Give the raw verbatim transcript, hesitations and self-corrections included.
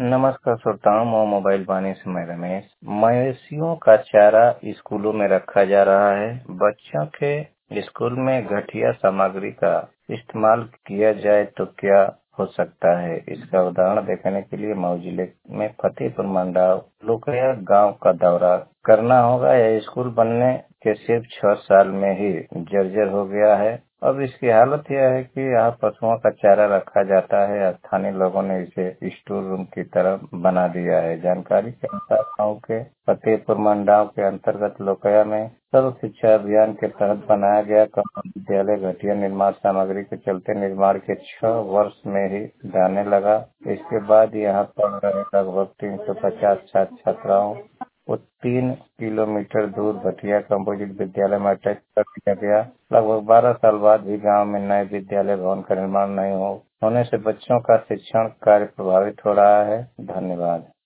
नमस्कार श्रोताओं, मैं मोबाइल पानी से मैं रमेश। मवेशियों का चारा स्कूलों में रखा जा रहा है। बच्चों के स्कूल में घटिया सामग्री का इस्तेमाल किया जाए तो क्या हो सकता है, इसका उदाहरण देखने के लिए मऊ जिले में फतेहपुर मंडाव लोकया गांव का दौरा करना होगा। यह स्कूल बनने के सिर्फ छह साल में ही जर्जर हो गया है। अब इसकी हालत यह है कि यहाँ पशुओं का चारा रखा जाता है। स्थानीय लोगों ने इसे स्टोर रूम की तरह बना दिया है। जानकारी के अनुसार गाँव के फतेहपुर मंडाव के अंतर्गत लोकया में सर्व शिक्षा अभियान के तहत बनाया गया कॉमन विद्यालय घटिया निर्माण सामग्री के चलते निर्माण के छह वर्ष में ही ढहने लगा। इसके बाद यहाँ पढ़ रहे लगभग तीन सौ पचास छात्र छात्राओं को तीन किलोमीटर दूर घटिया कंपोजिट विद्यालय में अटैच कर दिया गया। लगभग बारह साल बाद भी गांव में नए विद्यालय भवन का निर्माण नहीं हो होने से बच्चों का शिक्षण कार्य प्रभावित हो रहा है। धन्यवाद।